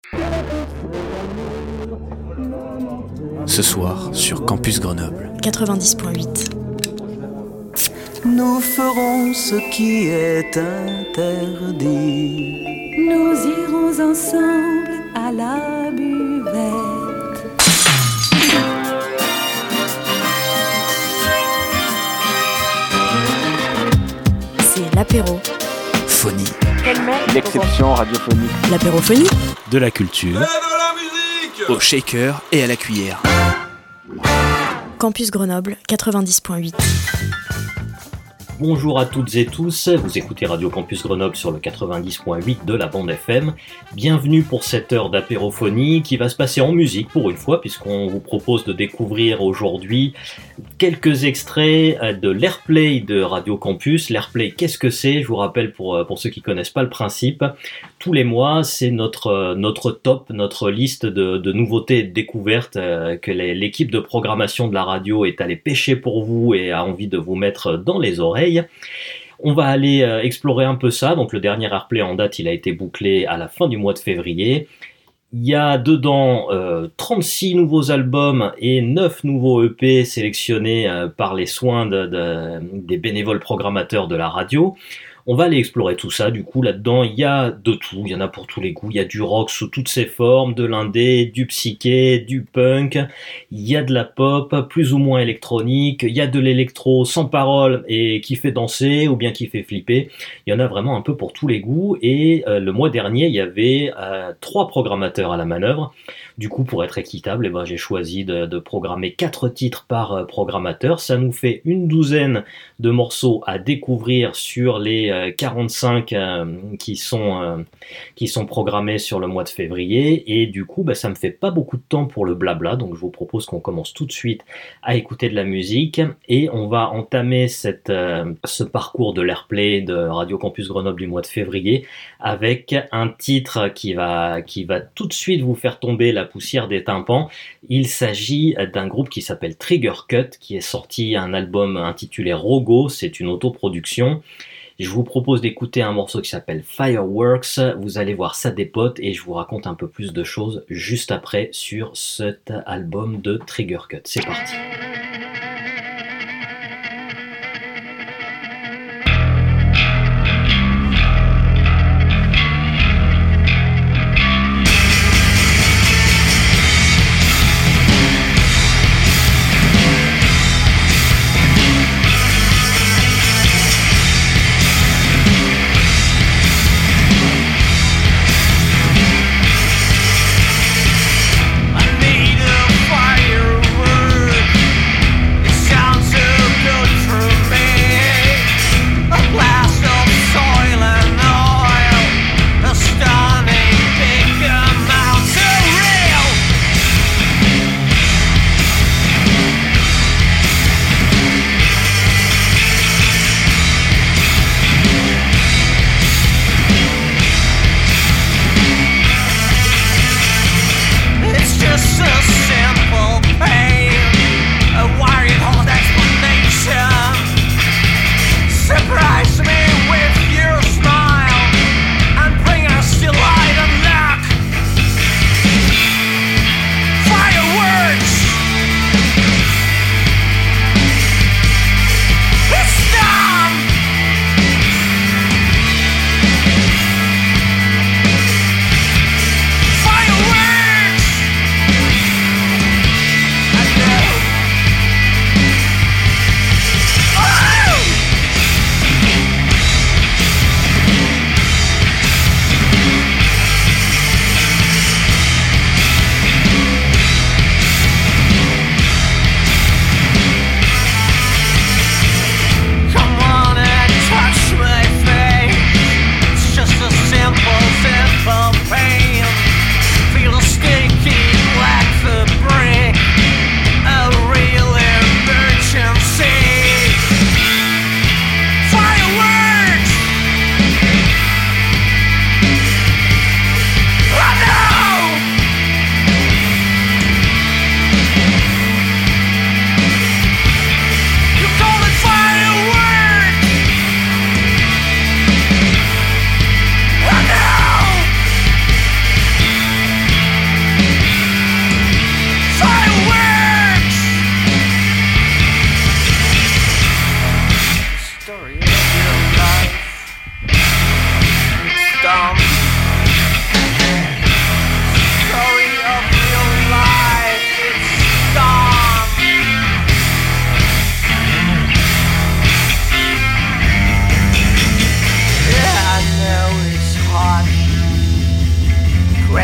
Ce soir, sur Campus Grenoble 90.8. Nous ferons ce qui est interdit. Nous irons ensemble à la buvette. C'est l'apéro. Phonie. L'exception radiophonique. L'apérophonie. De la culture. Et de la musique. Au shaker et à la cuillère. Campus Grenoble 90.8. Bonjour à toutes et tous, vous écoutez Radio Campus Grenoble sur le 90.8 de la bande FM. Bienvenue pour cette heure d'apérophonie qui va se passer en musique pour une fois, puisqu'on vous propose de découvrir aujourd'hui quelques extraits de l'Airplay de Radio Campus. L'Airplay, qu'est-ce que c'est ? Je vous rappelle pour ceux qui connaissent pas le principe, tous les mois c'est notre top, notre liste de nouveautés et de découvertes que l'équipe de programmation de la radio est allée pêcher pour vous et a envie de vous mettre dans les oreilles. On va aller explorer un peu ça. Donc le dernier Airplay en date, il a été bouclé à la fin du mois de février. Il y a dedans 36 nouveaux albums et 9 nouveaux EP sélectionnés par les soins des bénévoles programmateurs de la radio. On va aller explorer tout ça, du coup là-dedans il y a de tout, il y en a pour tous les goûts, il y a du rock sous toutes ses formes, de l'indé, du psyché, du punk, il y a de la pop plus ou moins électronique, il y a de l'électro sans parole et qui fait danser ou bien qui fait flipper, il y en a vraiment un peu pour tous les goûts et le mois dernier il y avait 3 programmateurs à la manœuvre. Du coup, pour être équitable, j'ai choisi de programmer 4 titres par programmateur. Ça nous fait une douzaine de morceaux à découvrir sur les 45 qui sont programmés sur le mois de février. Et du coup, ça me fait pas beaucoup de temps pour le blabla. Donc, je vous propose qu'on commence tout de suite à écouter de la musique. Et on va entamer ce parcours de l'Airplay de Radio Campus Grenoble du mois de février avec un titre qui va tout de suite vous faire tomber la poussière des tympans. Il s'agit d'un groupe qui s'appelle Trigger Cut, qui est sorti un album intitulé Rogo, c'est une autoproduction. Je vous propose d'écouter un morceau qui s'appelle Fireworks, vous allez voir ça dépote et je vous raconte un peu plus de choses juste après sur cet album de Trigger Cut. C'est parti. I made a firework.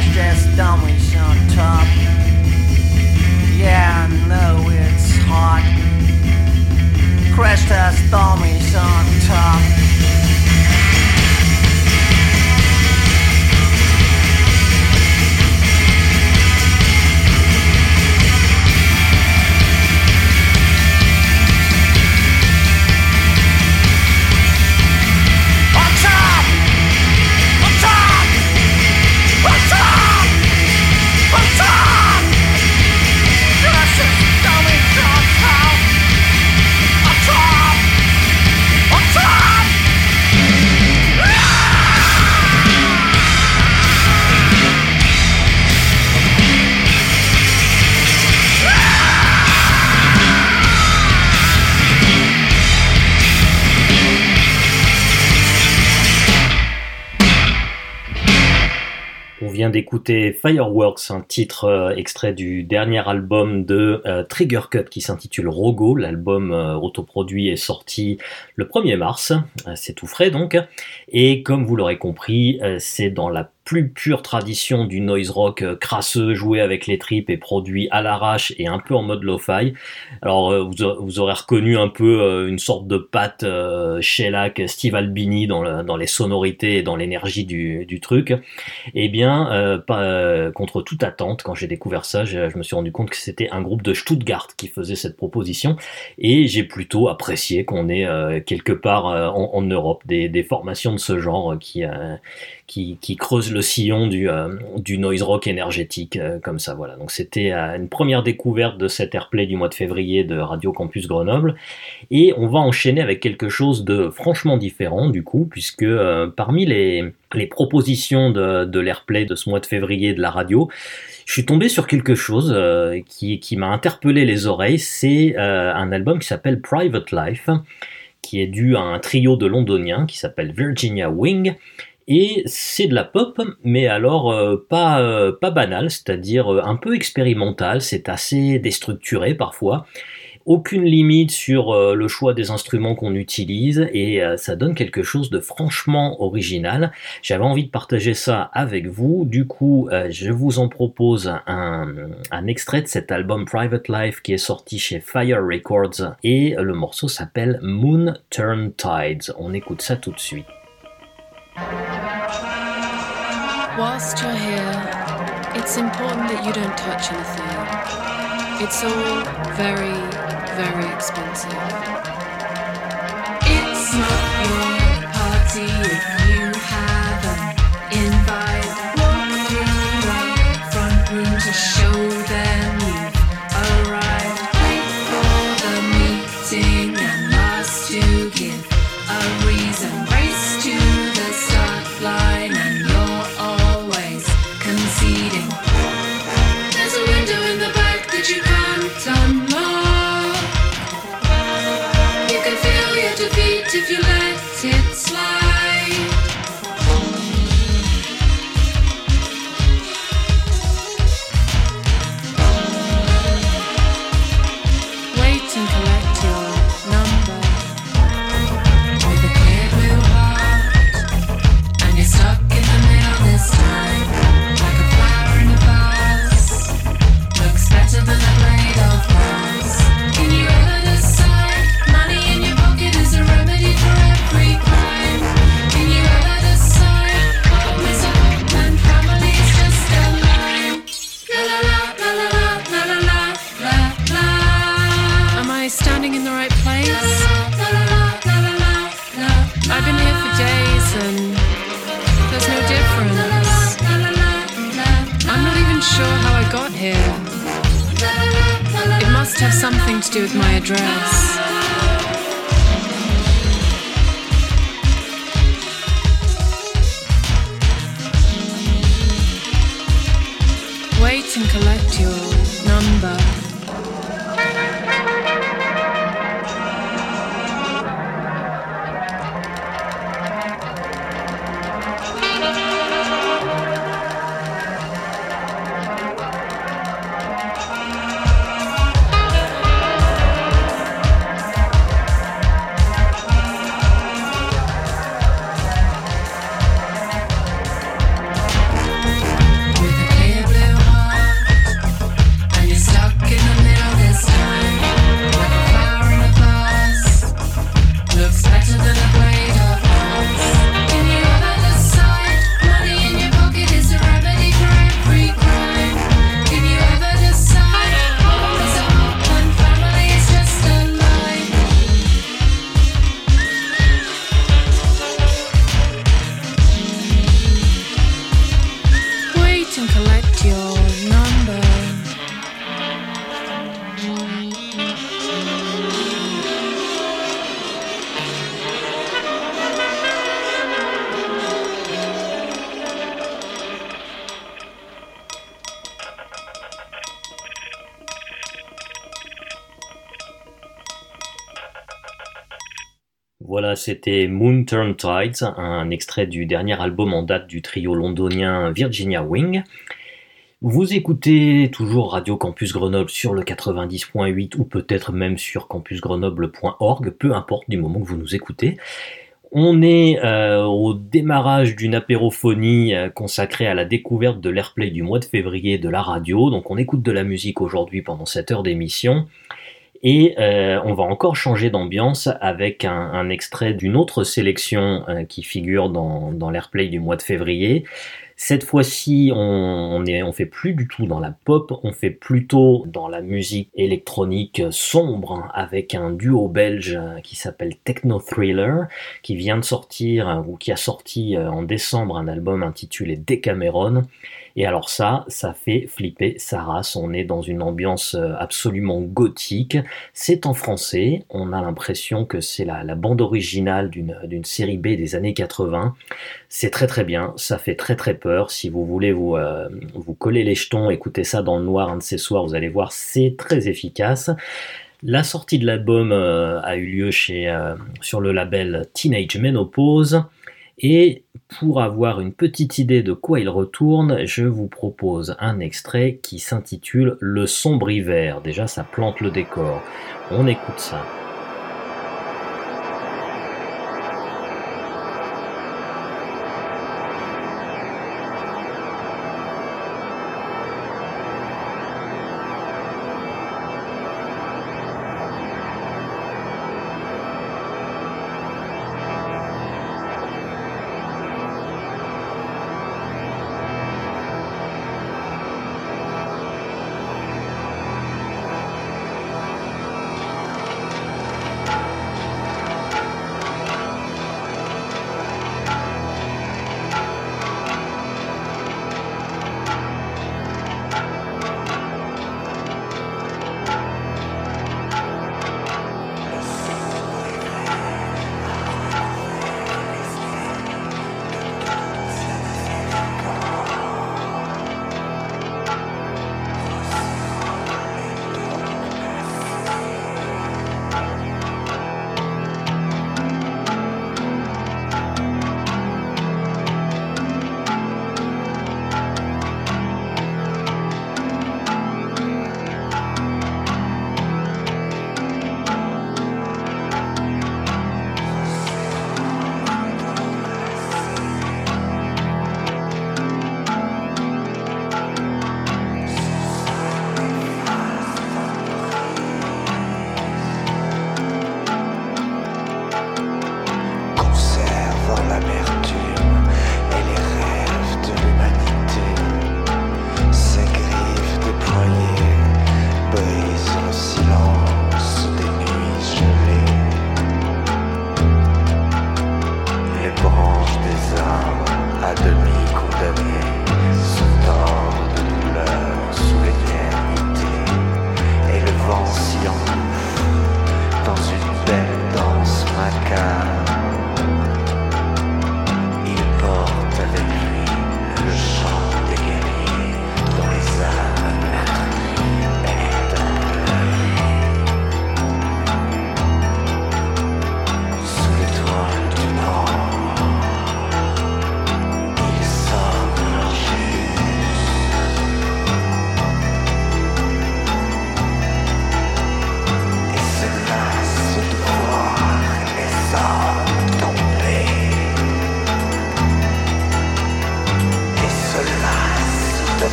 Crash test dummies on top. Yeah, I know it's hot. Crash test dummies on top. On vient d'écouter Fireworks, un titre extrait du dernier album de Trigger Cut qui s'intitule Rogo. L'album autoproduit est sorti le 1er mars, c'est tout frais donc, et comme vous l'aurez compris, c'est dans la plus pure tradition du noise rock crasseux, joué avec les tripes et produit à l'arrache et un peu en mode lo-fi. Alors vous aurez reconnu un peu une sorte de patte shellac, Steve Albini dans les sonorités et dans l'énergie du truc. Eh bien, contre toute attente, quand j'ai découvert ça, je me suis rendu compte que c'était un groupe de Stuttgart qui faisait cette proposition, et j'ai plutôt apprécié qu'on ait quelque part en Europe des formations de ce genre qui creusent le sillon du noise rock énergétique comme ça, voilà. Donc c'était une première découverte de cet airplay du mois de février de Radio Campus Grenoble, et on va enchaîner avec quelque chose de franchement différent du coup, puisque parmi les propositions de l'airplay de ce mois de février de la radio, je suis tombé sur quelque chose qui m'a interpellé les oreilles. C'est un album qui s'appelle Private Life, qui est dû à un trio de londoniens qui s'appelle Virginia Wing. Et c'est de la pop, mais alors pas banale, c'est-à-dire un peu expérimentale, c'est assez déstructuré parfois. Aucune limite sur le choix des instruments qu'on utilise, et ça donne quelque chose de franchement original. J'avais envie de partager ça avec vous, du coup je vous en propose un extrait de cet album Private Life qui est sorti chez Fire Records, et le morceau s'appelle Moon Turn Tides. On écoute ça tout de suite. Whilst you're here, it's important that you don't touch anything. It's all very, very expensive. It's not your party if you haven't invited. Walk through the front room to show them you've arrived. Wait for the meeting and last to give a reason. Race to the start line and you're always conceding. There's a window in the back that you can't unlock. You can feel your defeat if you let it slide. Wait and collect your number with a clear blue heart, and you're stuck in the middle this time, like a flower in a vase. Looks better than a blade of grass. Can you ever decide? Money in your pocket is a remedy for every crime. Can you ever decide? Home is a home and family is just a line. La la la la la la la la la la. Am I standing in the right place? La la la la la la la. I've been here for days and there's no difference. I'm not even sure how I got here. It must have something to do with my address. Wait and collect your number. With Voilà, c'était Moon Turn Tides, un extrait du dernier album en date du trio londonien Virginia Wing. Vous écoutez toujours Radio Campus Grenoble sur le 90.8 ou peut-être même sur campusgrenoble.org, peu importe du moment que vous nous écoutez. On est au démarrage d'une apérophonie consacrée à la découverte de l'Airplay du mois de février de la radio. Donc on écoute de la musique aujourd'hui pendant cette heure d'émission. Et on va encore changer d'ambiance avec un extrait d'une autre sélection qui figure dans l'Airplay du mois de février. Cette fois-ci, on fait plus du tout dans la pop, on fait plutôt dans la musique électronique sombre avec un duo belge qui s'appelle Techno Thriller, qui vient de sortir ou qui a sorti en décembre un album intitulé Decameron. Et alors ça fait flipper sa race, on est dans une ambiance absolument gothique, c'est en français, on a l'impression que c'est la bande originale d'une série B des années 80, c'est très très bien, ça fait très très peur, si vous voulez vous coller les jetons, écoutez ça dans le noir un de ces soirs, vous allez voir, c'est très efficace. La sortie de l'album a eu lieu sur le label Teenage Menopause. Et pour avoir une petite idée de quoi il retourne, je vous propose un extrait qui s'intitule Le sombre hiver. Déjà, ça plante le décor. On écoute ça.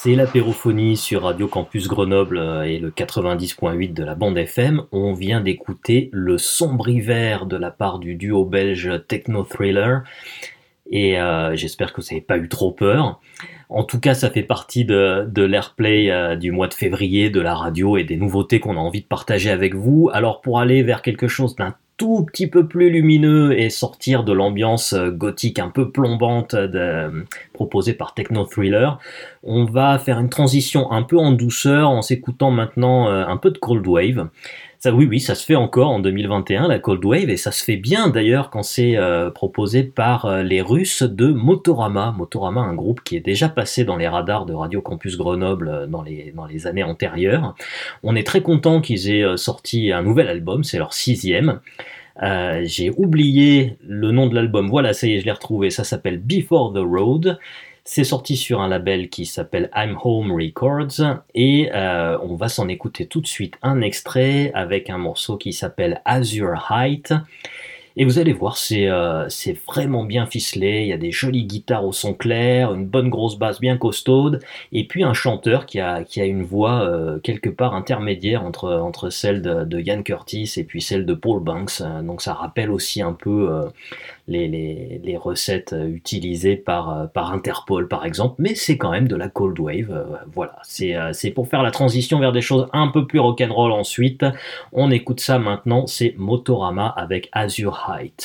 C'est l'apérophonie sur Radio Campus Grenoble et le 90.8 de la bande FM. On vient d'écouter Le Sombre Hiver de la part du duo belge Techno Thriller. Et j'espère que vous n'avez pas eu trop peur. En tout cas, ça fait partie de l'airplay du mois de février de la radio et des nouveautés qu'on a envie de partager avec vous. Alors pour aller vers quelque chose d'un tout petit peu plus lumineux et sortir de l'ambiance gothique un peu plombante proposée par Techno Thriller, on va faire une transition un peu en douceur en s'écoutant maintenant un peu de Cold Wave. Ça, oui, ça se fait encore en 2021, la Cold Wave, et ça se fait bien d'ailleurs quand c'est proposé par les Russes de Motorama. Motorama, un groupe qui est déjà passé dans les radars de Radio Campus Grenoble dans les années antérieures. On est très content qu'ils aient sorti un nouvel album, c'est leur 6e. J'ai oublié le nom de l'album, voilà, ça y est, je l'ai retrouvé, ça s'appelle Before the Road. C'est sorti sur un label qui s'appelle I'm Home Records et on va s'en écouter tout de suite un extrait avec un morceau qui s'appelle Azure Height. Et vous allez voir, c'est vraiment bien ficelé, il y a des jolies guitares au son clair, une bonne grosse basse bien costaude, et puis un chanteur qui a une voix quelque part intermédiaire entre celle de Ian Curtis et puis celle de Paul Banks, donc ça rappelle aussi un peu les recettes utilisées par Interpol par exemple, mais c'est quand même de la Cold Wave, voilà, c'est pour faire la transition vers des choses un peu plus rock'n'roll ensuite. On écoute ça maintenant, c'est Motorama avec Azure Height.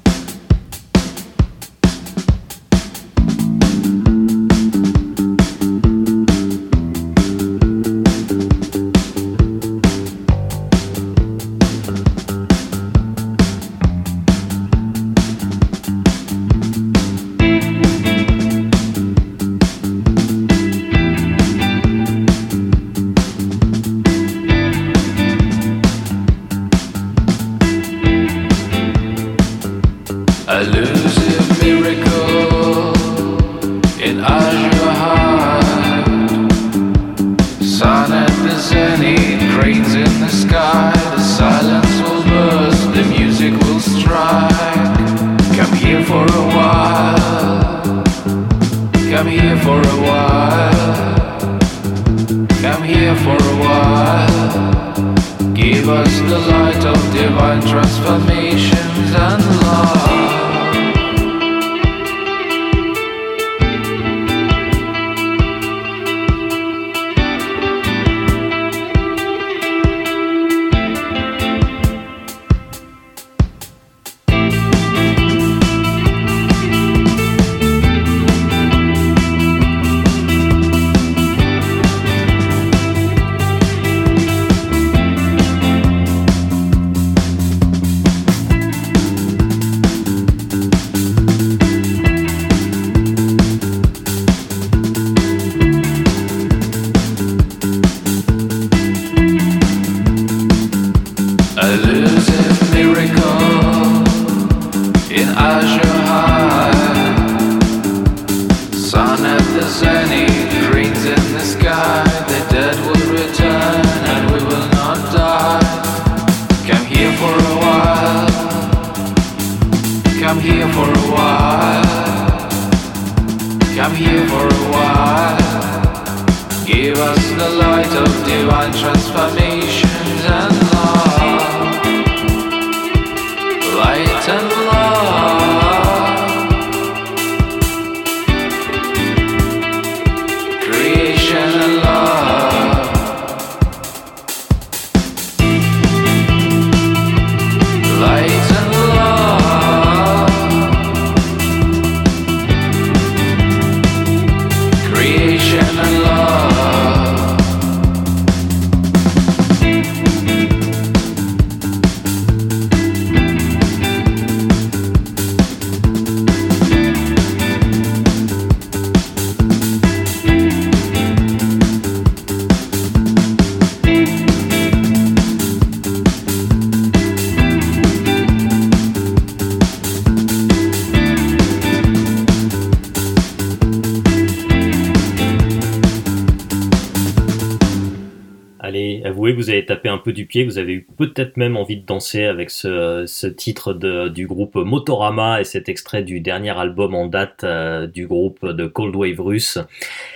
Vous avez tapé un peu du pied, vous avez eu peut-être même envie de danser avec ce titre du groupe Motorama et cet extrait du dernier album en date du groupe de Cold Wave russe.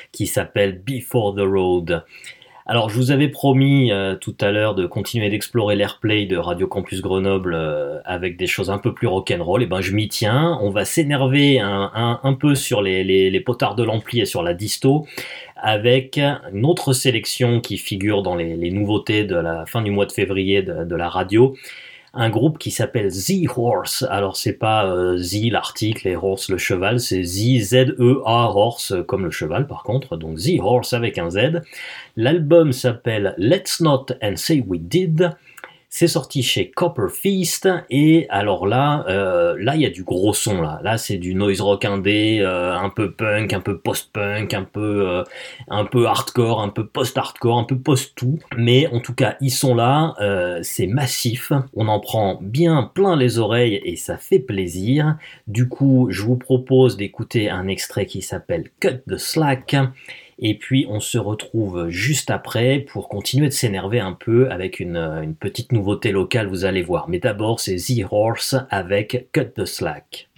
qui s'appelle Before the Road. Alors, je vous avais promis tout à l'heure de continuer d'explorer l'airplay de Radio Campus Grenoble avec des choses un peu plus rock'n'roll. Et ben, je m'y tiens. On va s'énerver un peu sur les potards de l'ampli et sur la disto avec une autre sélection qui figure dans les nouveautés de la fin du mois de février de la radio. Un groupe qui s'appelle The Horse. Alors c'est pas The l'article et Horse le cheval, c'est The Z-E-A Horse comme le cheval par contre, donc The Horse avec un Z. L'album s'appelle Let's Not and Say We Did. C'est sorti chez Copper Feast et alors là il y a du gros son là c'est du noise rock indé, un peu punk, un peu post-punk, un peu hardcore, un peu post-hardcore, un peu post-tout, mais en tout cas ils sont là, c'est massif, on en prend bien plein les oreilles et ça fait plaisir. Du coup je vous propose d'écouter un extrait qui s'appelle Cut the Slack. Et puis on se retrouve juste après pour continuer de s'énerver un peu avec une petite nouveauté locale, vous allez voir. Mais d'abord c'est The Horse avec Cut the Slack.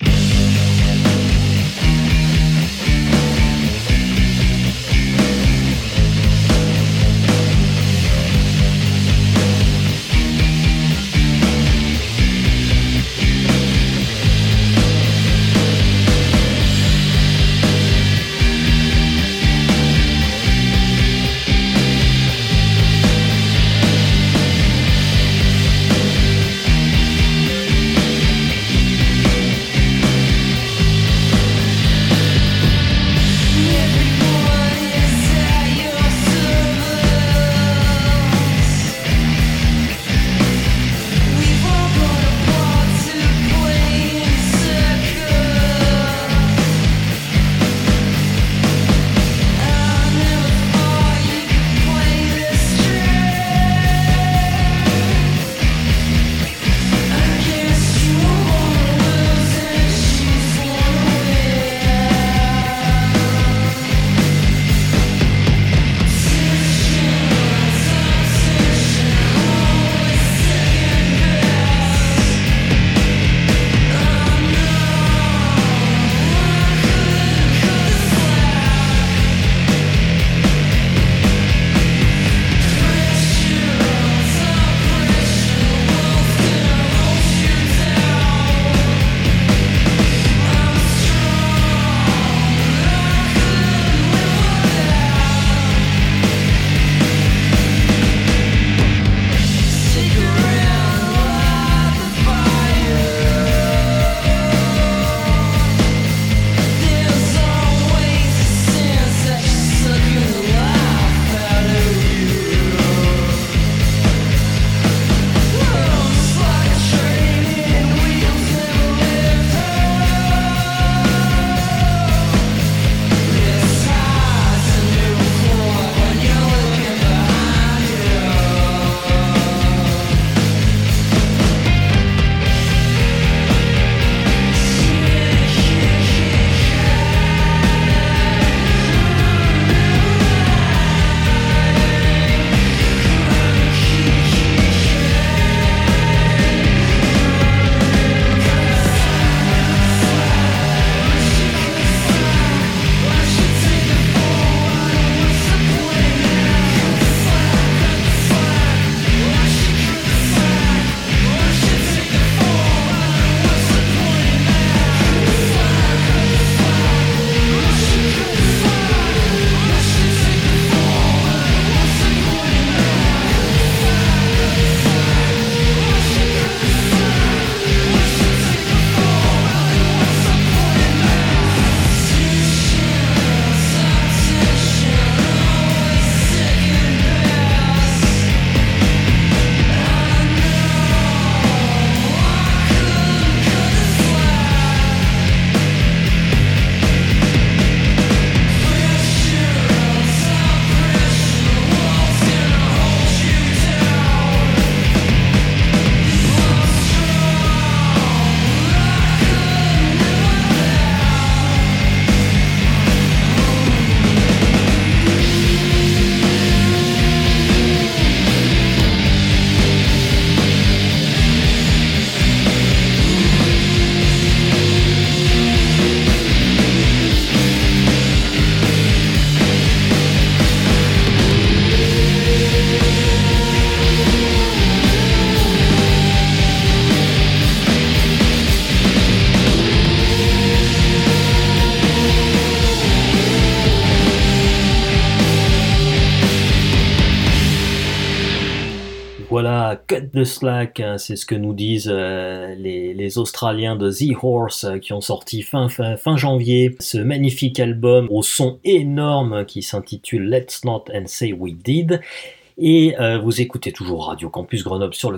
Voilà, cut the slack, c'est ce que nous disent les Australiens de The Horse qui ont sorti fin janvier ce magnifique album au son énorme qui s'intitule Let's Not and Say We Did. Et vous écoutez toujours Radio Campus Grenoble sur le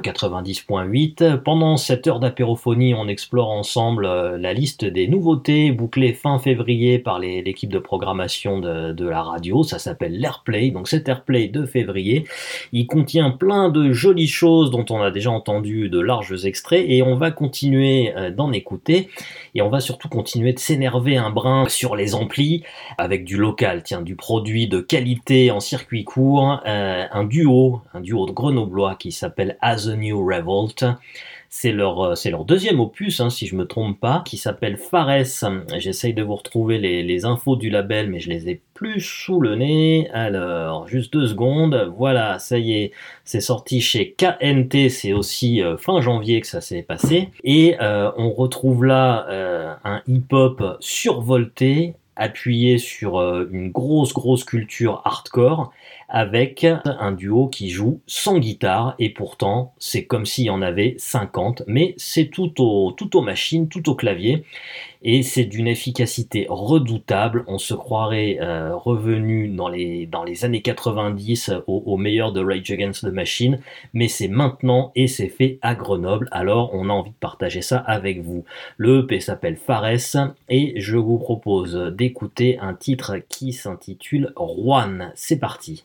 90.8. Pendant cette heure d'apérophonie, on explore ensemble la liste des nouveautés bouclées fin février par l'équipe de programmation de la radio. Ça s'appelle l'Airplay, donc cet Airplay de février. Il contient plein de jolies choses dont on a déjà entendu de larges extraits et on va continuer d'en écouter. Et on va surtout continuer de s'énerver un brin sur les amplis avec du local, du produit de qualité en circuit court, un duo de grenoblois qui s'appelle As a New Revolt. C'est leur deuxième opus, si je me trompe pas, qui s'appelle Fares. J'essaye de vous retrouver les infos du label, mais je les ai plus sous le nez. Alors, juste 2 secondes. Voilà, ça y est, c'est sorti chez KNT. C'est aussi fin janvier que ça s'est passé. Et on retrouve là un hip-hop survolté, appuyé sur une grosse culture hardcore, avec un duo qui joue sans guitare, et pourtant c'est comme s'il y en avait 50, mais c'est tout aux machines, tout au clavier, et c'est d'une efficacité redoutable. On se croirait revenu dans les années 90 au meilleur de Rage Against the Machine, mais c'est maintenant et c'est fait à Grenoble, alors on a envie de partager ça avec vous. Le EP s'appelle Fares et je vous propose d'écouter un titre qui s'intitule Juan. C'est parti.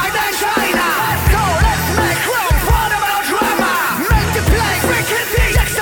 China. So let's make room for the melodrama. Make the play, freaking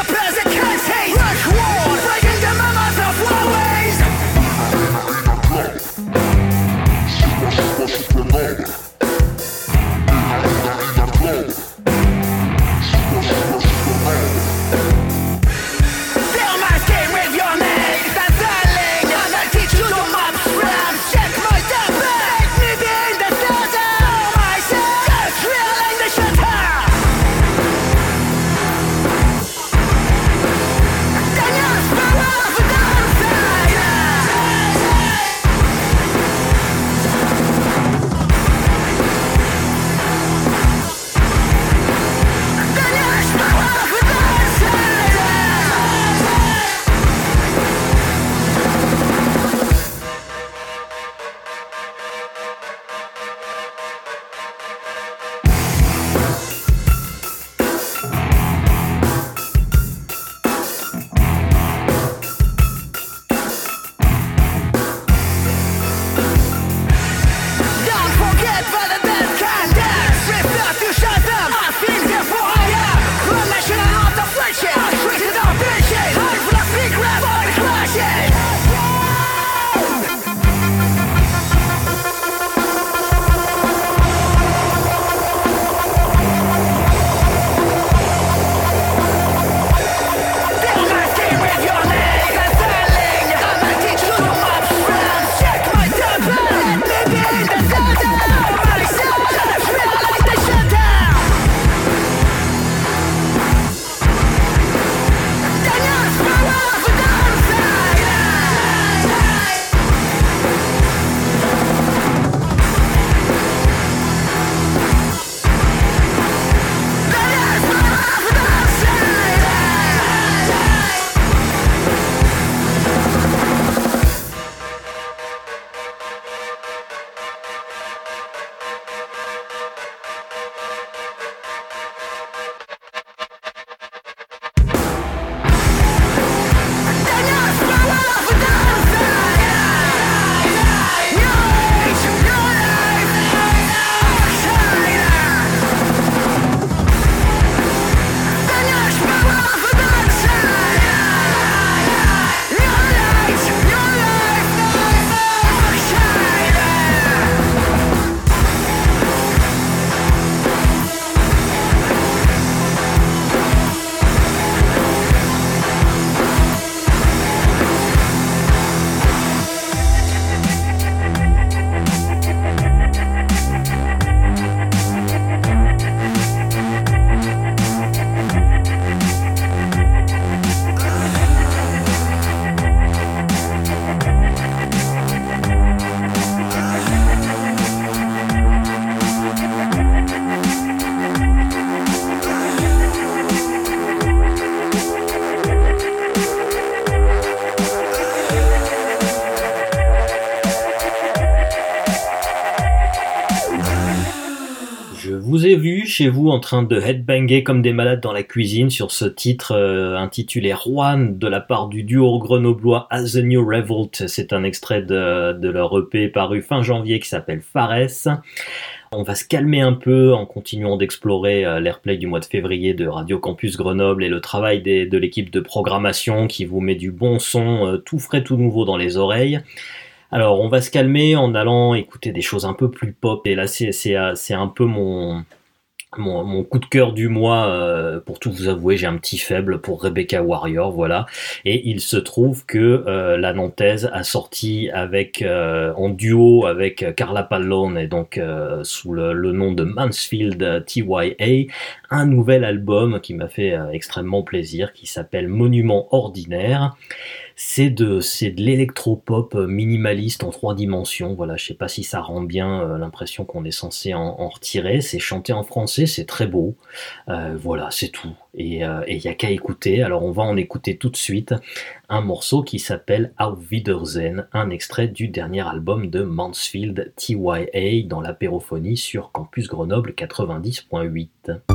vous ai vu chez vous en train de headbanger comme des malades dans la cuisine sur ce titre intitulé Juan de la part du duo grenoblois As the New Revolt. C'est un extrait de leur EP paru fin janvier qui s'appelle Fares. On va se calmer un peu en continuant d'explorer l'airplay du mois de février de Radio Campus Grenoble et le travail de l'équipe de programmation qui vous met du bon son tout frais, tout nouveau dans les oreilles. Alors on va se calmer en allant écouter des choses un peu plus pop et là c'est un peu mon coup de cœur du mois, pour tout vous avouer, j'ai un petit faible pour Rebecca Warrior, voilà. Et il se trouve que la Nantaise a sorti en duo avec Carla Pallone et donc sous le nom de Mansfield TYA, un nouvel album qui m'a fait extrêmement plaisir, qui s'appelle Monument Ordinaire. C'est de l'électropop minimaliste en 3 dimensions. Voilà, je sais pas si ça rend bien l'impression qu'on est censé en retirer. C'est chanté en français, c'est très beau. Voilà, c'est tout. Et y a qu'à écouter. Alors on va en écouter tout de suite un morceau qui s'appelle Auf Wiedersehen, un extrait du dernier album de Mansfield TYA dans l'apérophonie sur Campus Grenoble 90.8.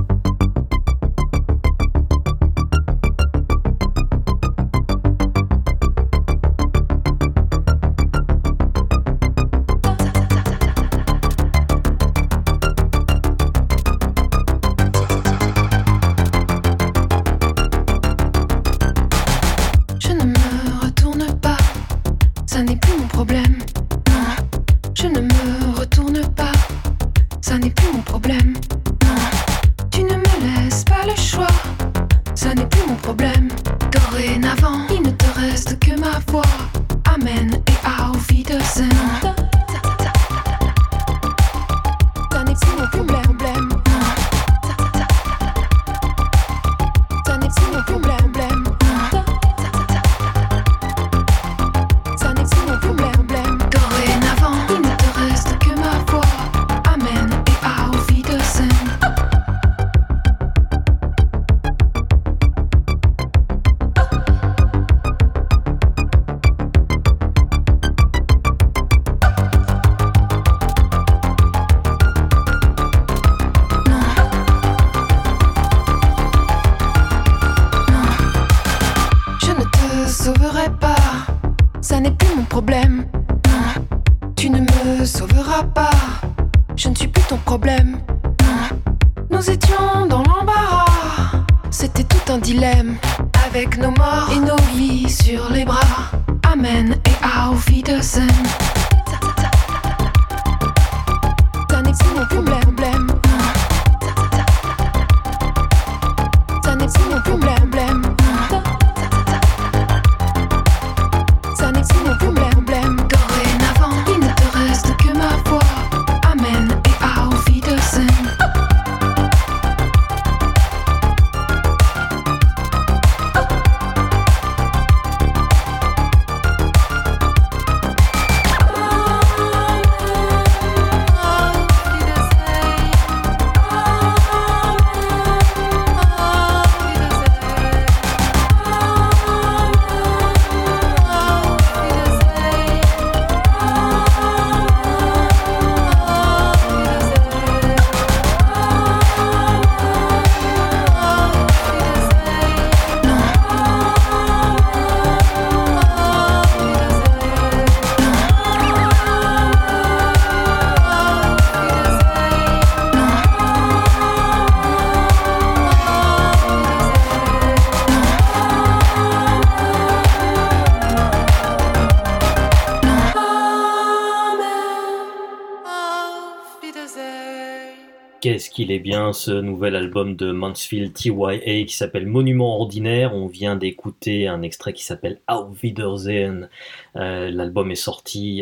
Qu'est-ce qu'il est bien ce nouvel album de Mansfield TYA qui s'appelle Monument Ordinaire. On vient d'écouter un extrait qui s'appelle Auf Wiedersehen. L'album est sorti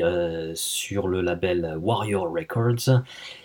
sur le label Warrior Records.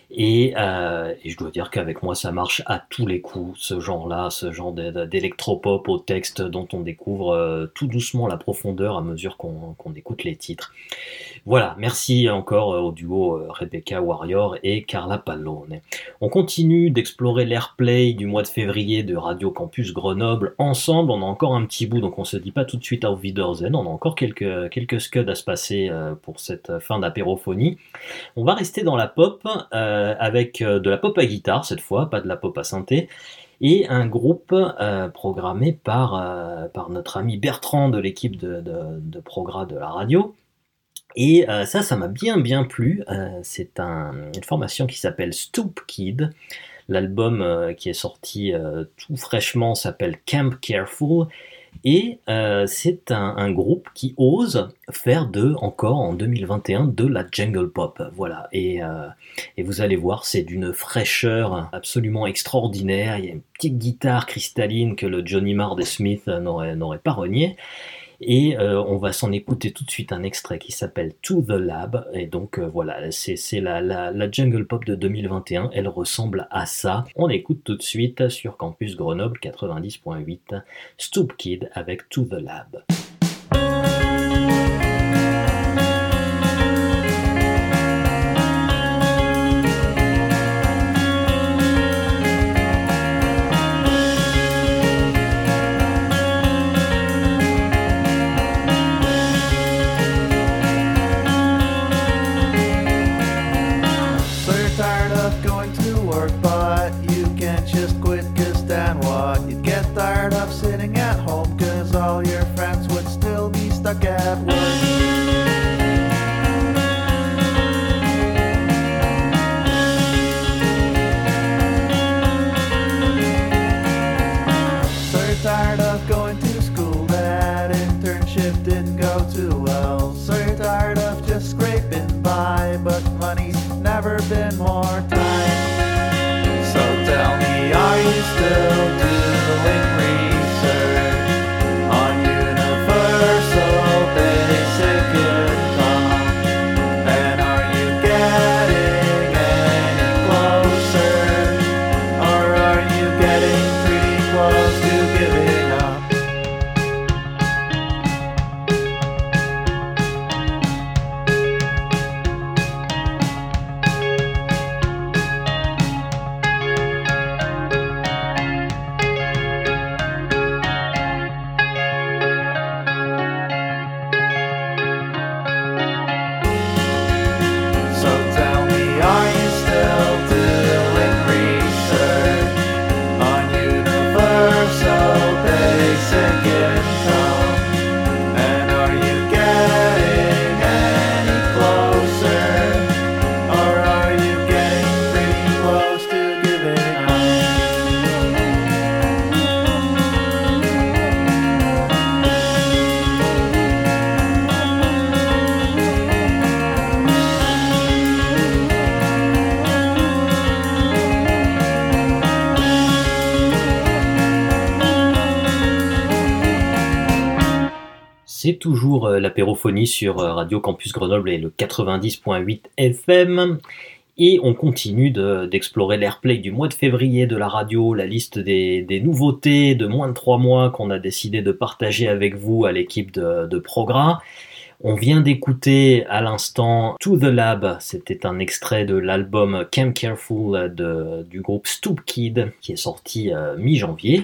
Et je dois dire qu'avec moi ça marche à tous les coups, ce genre-là, ce genre d'électropop au texte dont on découvre tout doucement la profondeur à mesure qu'on écoute les titres. Voilà, merci encore au duo Rebecca Warrior et Carla Pallone. On continue d'explorer l'airplay du mois de février de Radio Campus Grenoble ensemble. On a encore un petit bout, donc on se dit pas tout de suite Auf Wiedersehen. On a encore quelques scuds à se passer pour cette fin d'apérophonie. On va rester dans la pop. avec de la pop à guitare cette fois, pas de la pop à synthé, et un groupe programmé par notre ami Bertrand de l'équipe de Progra de la radio. Et ça m'a bien plu. C'est une formation qui s'appelle Stoop Kid. L'album qui est sorti tout fraîchement s'appelle Camp Careful. Et c'est un groupe qui ose faire encore en 2021 de la jungle pop, voilà. Et vous allez voir, c'est d'une fraîcheur absolument extraordinaire. Il y a une petite guitare cristalline que le Johnny Marr des Smiths n'aurait pas renié. Et on va s'en écouter tout de suite un extrait qui s'appelle To The Lab. Et donc voilà, c'est la jungle pop de 2021, elle ressemble à ça. On écoute tout de suite sur Campus Grenoble 90.8, Stoop Kid avec To The Lab. Been more time. So tell me, are you still doing research on universal basic income? And are you getting any closer? Or are you getting pretty close to giving up? C'est toujours l'apérophonie sur Radio Campus Grenoble et le 90.8 FM. Et on continue d'explorer l'airplay du mois de février de la radio, la liste des nouveautés de moins de 3 mois qu'on a décidé de partager avec vous à l'équipe de Progra. On vient d'écouter à l'instant To The Lab, c'était un extrait de l'album Camp Careful du groupe Stoop Kid qui est sorti mi-janvier.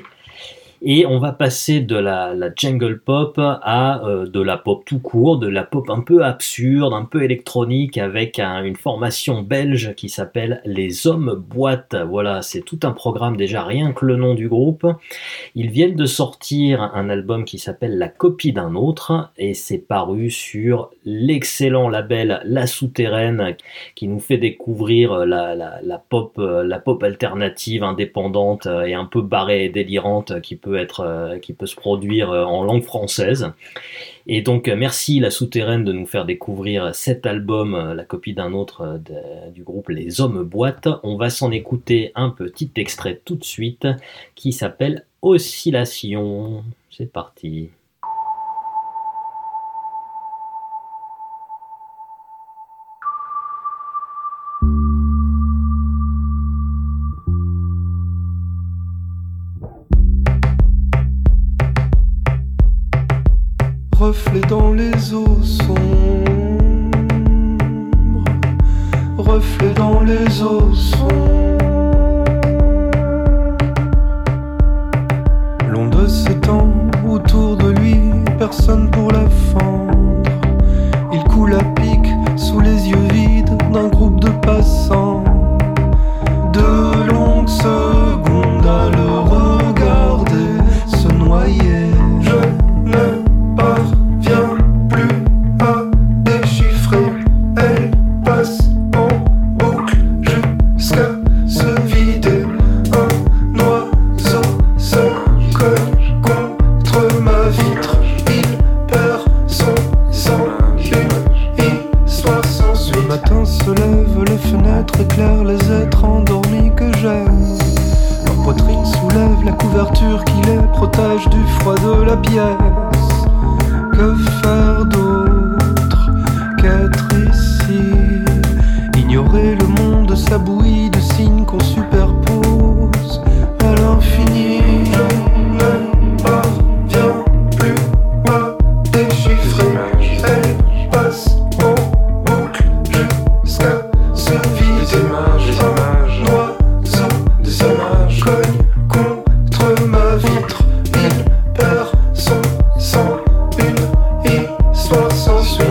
Et on va passer de la jungle pop à de la pop tout court, de la pop un peu absurde, un peu électronique, avec une formation belge qui s'appelle Les Hommes Boîte. Voilà, c'est tout un programme déjà, rien que le nom du groupe. Ils viennent de sortir un album qui s'appelle La Copie d'un autre, et c'est paru sur l'excellent label La Souterraine, qui nous fait découvrir la pop alternative, indépendante et un peu barrée et délirante qui peut se produire en langue française. Et donc merci La Souterraine de nous faire découvrir cet album, La Copie d'un autre du groupe Les Hommes Boîte. On va s'en écouter un petit extrait tout de suite qui s'appelle Oscillation. C'est parti. Reflet dans les eaux sombres, reflet dans les eaux sombres. L'onde s'étend autour de lui, personne pour la fendre. Il coule à pic sous les yeux vides d'un groupe de passants. Que faire d'autre qu'être ici? Ignorer le monde, sa bouillie de signes qu'on superpose à l'infini. Je ne parviens plus à déchiffrer. Elle passe en boucle jusqu'à se vider. Un oiseau des images cogne contre ma vitre. Il perd son sang. Une histoire sans suite.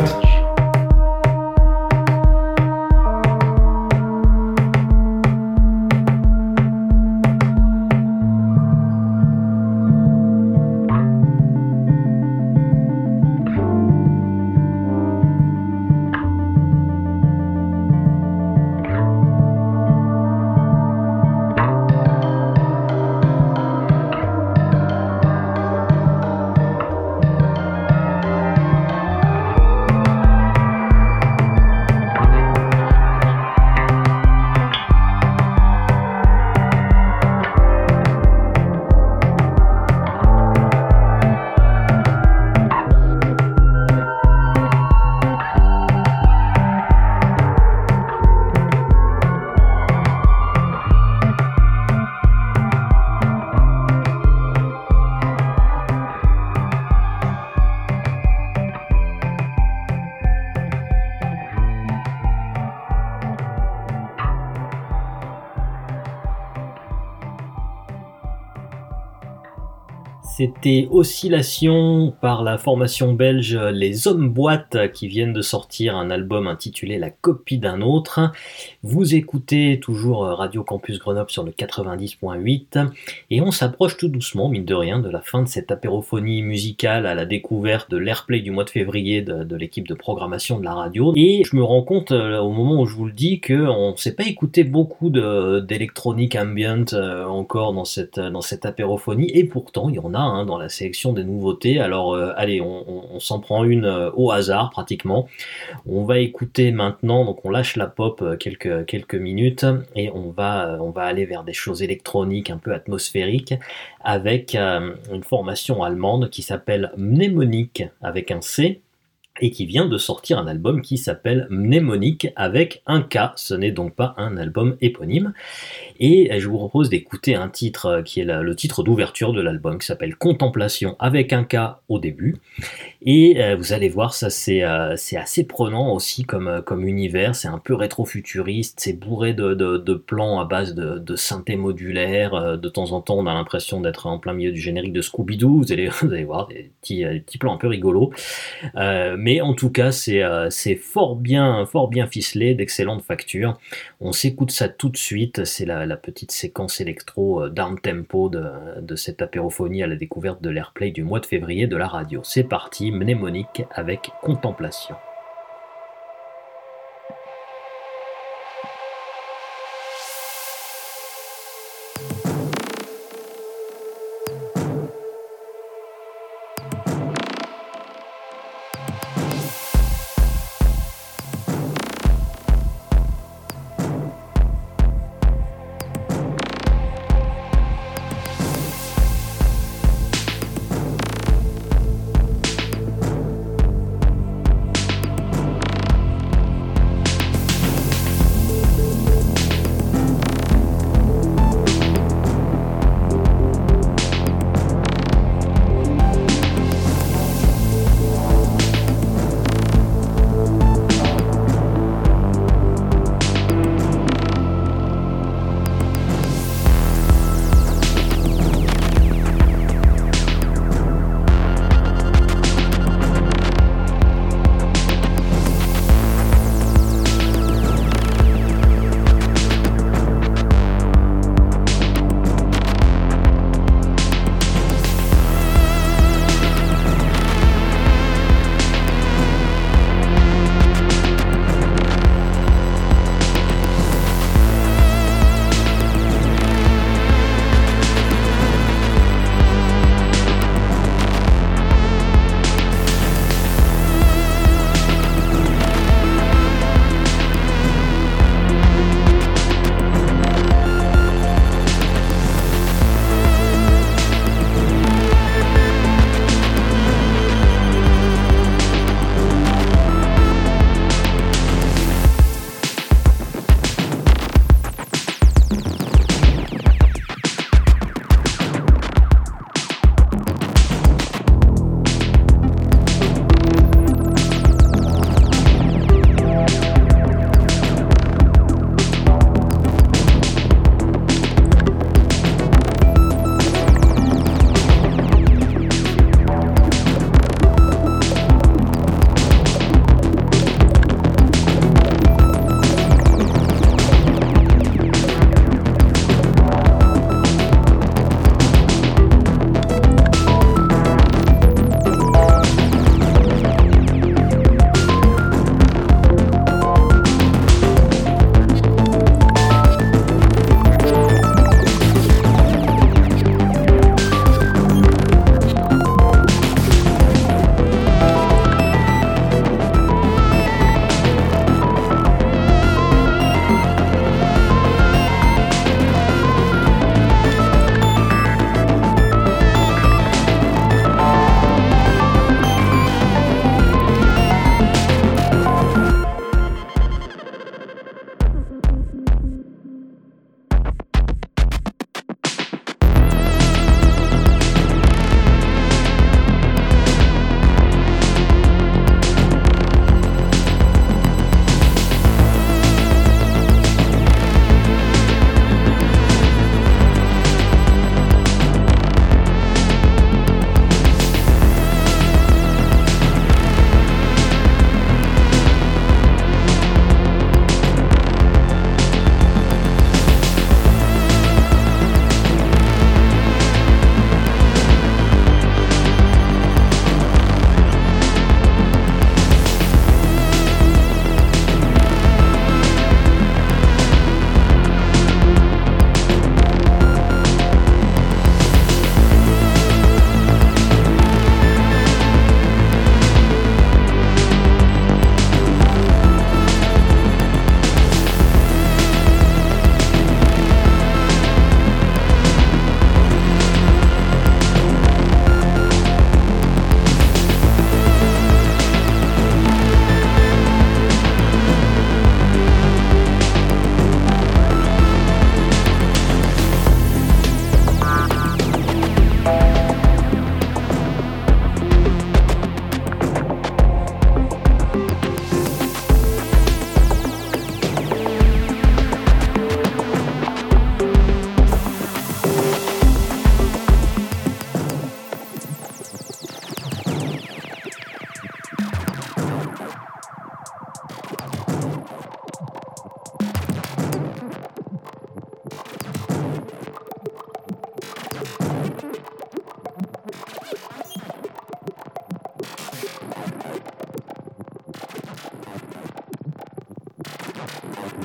C'était Oscillation par la formation belge Les Hommes Boîtes qui viennent de sortir un album intitulé La copie d'un autre. Vous écoutez toujours Radio Campus Grenoble sur le 90.8 et on s'approche tout doucement, mine de rien, de la fin de cette apérophonie musicale à la découverte de l'Airplay du mois de février de l'équipe de programmation de la radio. Et je me rends compte au moment où je vous le dis qu'on ne s'est pas écouté beaucoup d'électronique ambient encore dans cette apérophonie et pourtant il y en a dans la sélection des nouveautés. Alors allez, on s'en prend une au hasard pratiquement. On va écouter maintenant, donc on lâche la pop quelques minutes et on va aller vers des choses électroniques un peu atmosphériques avec une formation allemande qui s'appelle Mnemonic avec un C et qui vient de sortir un album qui s'appelle Mnemonic avec un K. Ce n'est donc pas un album éponyme. Et je vous propose d'écouter un titre qui est le titre d'ouverture de l'album, qui s'appelle Contemplation avec un K au début. Et vous allez voir, ça c'est assez prenant aussi comme univers. C'est un peu rétro-futuriste, c'est bourré de plans à base de synthé modulaire. De temps en temps, on a l'impression d'être en plein milieu du générique de Scooby-Doo. Vous allez voir des petits plans un peu rigolos. Mais en tout cas, c'est fort bien ficelé, d'excellente facture. On s'écoute ça tout de suite. C'est la petite séquence électro down tempo de cette apérophonie à la découverte de l'Airplay du mois de février de la radio. C'est parti, Mnemonic avec Contemplation.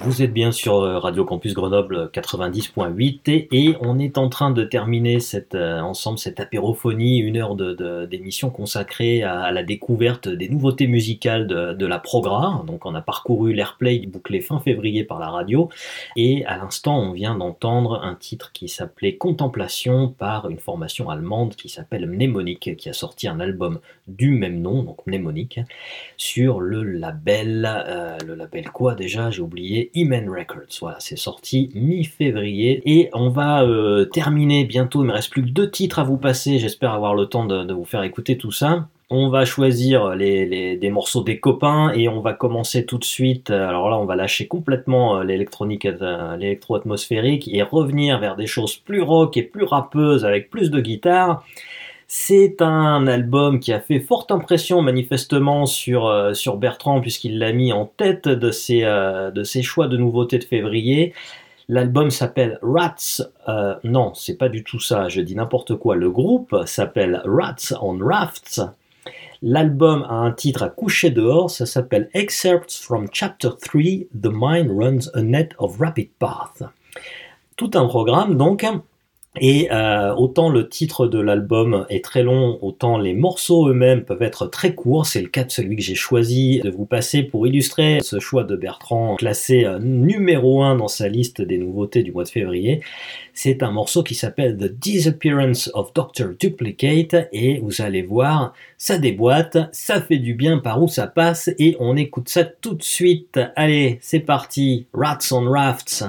Vous êtes bien sur Radio Campus Grenoble 90.8 et on est en train de terminer ensemble cette apérophonie, une heure d'émission consacrée à la découverte des nouveautés musicales de la Progra. Donc on a parcouru l'Airplay bouclé fin février par la radio et à l'instant on vient d'entendre un titre qui s'appelait Contemplation par une formation allemande qui s'appelle Mnémonique, qui a sorti un album du même nom, donc Mnémonique, sur le label quoi déjà, j'ai oublié, Iman Records. Voilà, c'est sorti mi-février et on va terminer bientôt. Il me reste plus que 2 titres à vous passer, j'espère avoir le temps de vous faire écouter tout ça. On va choisir des morceaux des copains et on va commencer tout de suite. Alors là, on va lâcher complètement l'électro-atmosphérique et revenir vers des choses plus rock et plus rappeuses avec plus de guitare. C'est un album qui a fait forte impression manifestement sur Bertrand puisqu'il l'a mis en tête de ses choix de nouveautés de février. L'album s'appelle Rats. Non, c'est pas du tout ça, je dis n'importe quoi. Le groupe s'appelle Rats on Rafts. L'album a un titre à coucher dehors, ça s'appelle Excerpts from Chapter 3, The Mind Runs a Net of Rapid Path. Tout un programme donc. Et autant le titre de l'album est très long, autant les morceaux eux-mêmes peuvent être très courts. C'est le cas de celui que j'ai choisi de vous passer pour illustrer ce choix de Bertrand, classé numéro 1 dans sa liste des nouveautés du mois de février. C'est un morceau qui s'appelle The Disappearance of Dr. Duplicate et vous allez voir, ça déboîte, ça fait du bien par où ça passe et on écoute ça tout de suite. Allez, c'est parti, Rats on Rafts.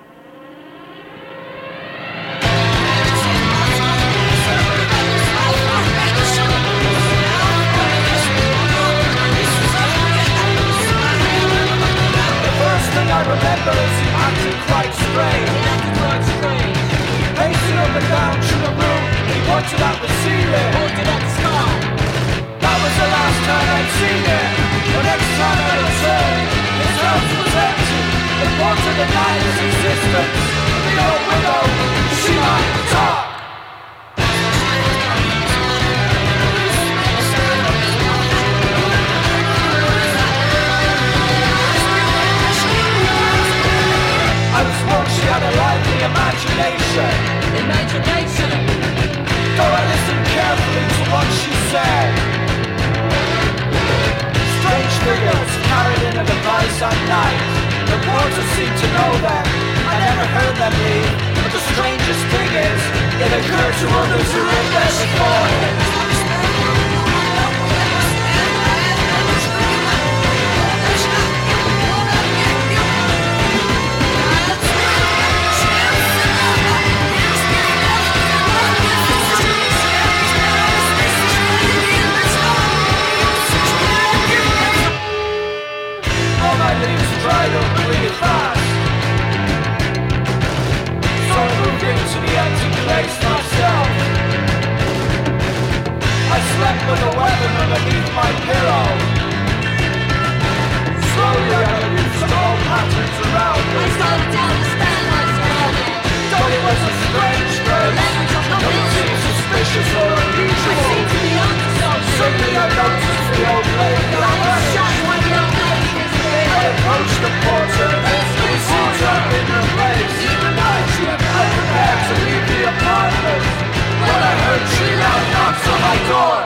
Quite strange. Pacing up and down to the room, he pointed at the ceiling, pointed at the sky. That was the last time I'd seen it. The next time I returned, his house was empty. The part of the night is existence. The old widow, she might talk. She had a lively imagination. Though I listened carefully to what she said. Strange figures carried in a device at night. The porters seemed to know them. I never heard them leave. But the strangest thing is, it occurred to others who lived there before. Dried up really fast. So I moved into the empty place myself. I slept with a weapon underneath my pillow. Slowly I got used to all patterns around me. I started to understand what's going on. Though it was a strange place, nothing seemed suspicious or unusual. I seemed to be onto something. Suddenly I noticed the old lady I vanished. I approached the porter, he seemed to have been replaced. I prepared to leave the apartment, when I heard she loud knocks on my door.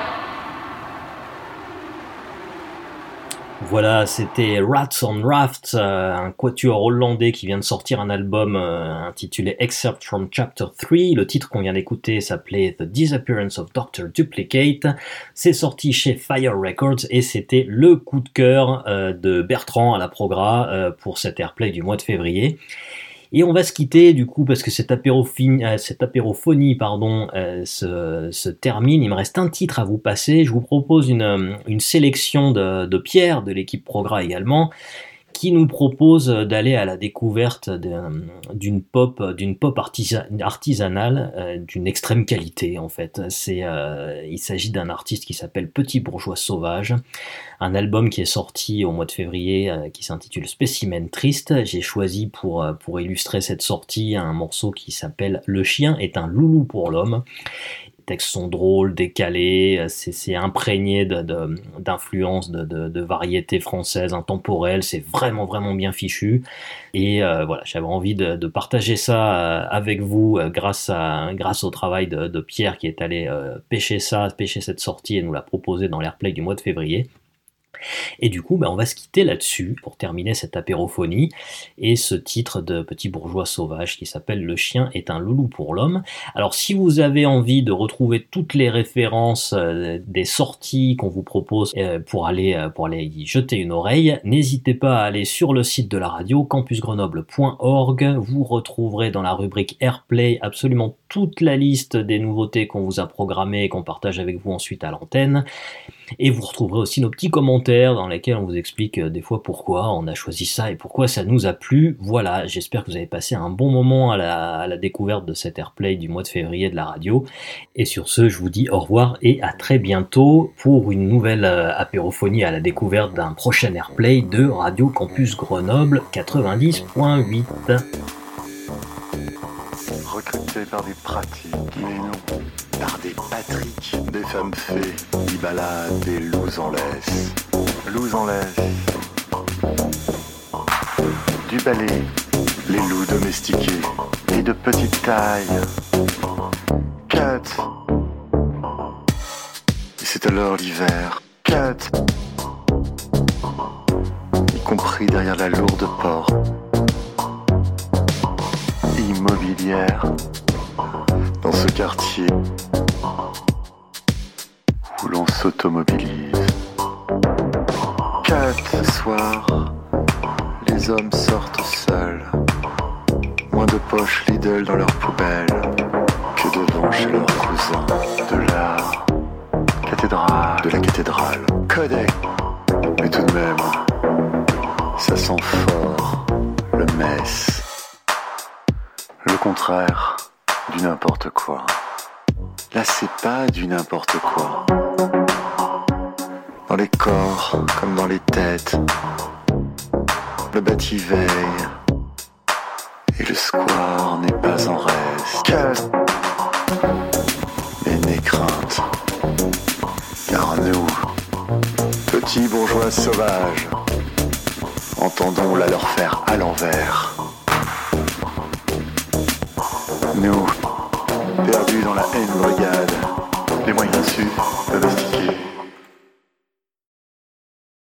Voilà, c'était Rats on Rafts, un quatuor hollandais qui vient de sortir un album intitulé Excerpt from Chapter 3. Le titre qu'on vient d'écouter s'appelait The Disappearance of Dr. Duplicate. C'est sorti chez Fire Records et c'était le coup de cœur de Bertrand à la Progra pour cet Airplay du mois de février. Et on va se quitter du coup parce que cette apérophonie se termine. Il me reste un titre à vous passer. Je vous propose une sélection de Pierre de l'équipe Progra également, qui nous propose d'aller à la découverte d'une pop artisanale d'une extrême qualité en fait. Il s'agit d'un artiste qui s'appelle Petit Bourgeois Sauvage, un album qui est sorti au mois de février qui s'intitule Spécimen Triste. J'ai choisi pour illustrer cette sortie un morceau qui s'appelle Le chien est un loulou pour l'homme. textes sont drôles, décalés, c'est imprégné d'influences de variétés françaises intemporelles, c'est vraiment vraiment bien fichu. Et voilà, j'avais envie de partager ça avec vous grâce au travail de Pierre qui est allé pêcher cette sortie et nous l'a proposé dans l'Airplay du mois de février. Et du coup, on va se quitter là-dessus pour terminer cette apérophonie et ce titre de Petit Bourgeois Sauvage qui s'appelle « Le chien est un loulou pour l'homme ». Alors si vous avez envie de retrouver toutes les références des sorties qu'on vous propose pour aller y jeter une oreille, n'hésitez pas à aller sur le site de la radio campusgrenoble.org. Vous retrouverez dans la rubrique Airplay absolument toute la liste des nouveautés qu'on vous a programmées et qu'on partage avec vous ensuite à l'antenne. Et vous retrouverez aussi nos petits commentaires dans lesquels on vous explique des fois pourquoi on a choisi ça et pourquoi ça nous a plu. Voilà, j'espère que vous avez passé un bon moment à la découverte de cet Airplay du mois de février de la radio. Et sur ce, je vous dis au revoir et à très bientôt pour une nouvelle apérophonie à la découverte d'un prochain Airplay de Radio Campus Grenoble 90.8. Recrutés par des pratiques, mais non, par des Patrick, des femmes fées, qui baladent des loups en laisse. Loups en laisse. Du balai, les loups domestiqués, et de petite taille. Cut. Et c'est alors l'hiver. Cut. Y compris derrière la lourde porte immobilière dans ce quartier où l'on s'automobilise. Ce soir, les hommes sortent seuls, moins de poches Lidl dans leur poubelle que devant chez leurs cousins de la cathédrale. Codec, mais tout de même, ça sent fort le mess. Le contraire du n'importe quoi. Là, c'est pas du n'importe quoi. Dans les corps comme dans les têtes, le bâti-veille et le square n'est pas en reste. Mais n'aie crainte, car nous, petits bourgeois sauvages, entendons la leur faire à l'envers. Nous, perdus dans la haine brigade, les moyens su peuvent